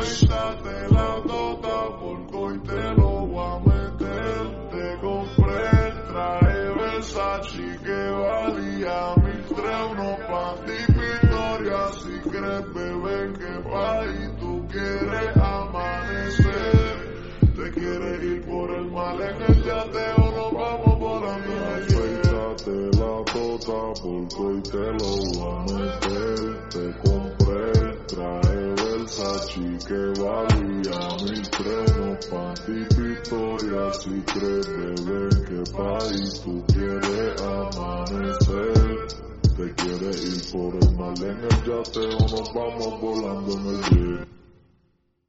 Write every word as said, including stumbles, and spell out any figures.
Afeítate la tota porque hoy te lo voy a meter. Te compré el traje Versace que valía mil tres, unos panty Victoria. Si crees, bebé, que pa' ahí tú quieres amanecer. Te quieres ir por el mal en el yateo, nos vamos volando en el jet. Afeítate la tota porque hoy te lo voy a meter. Te compré el traje Versace que valía mil tres, unos panty Victoria. Si crees, bebé, que pa' ahí tú quieres amanecer. Te quieres ir por el mal en el yateo, nos vamos volando en el jet.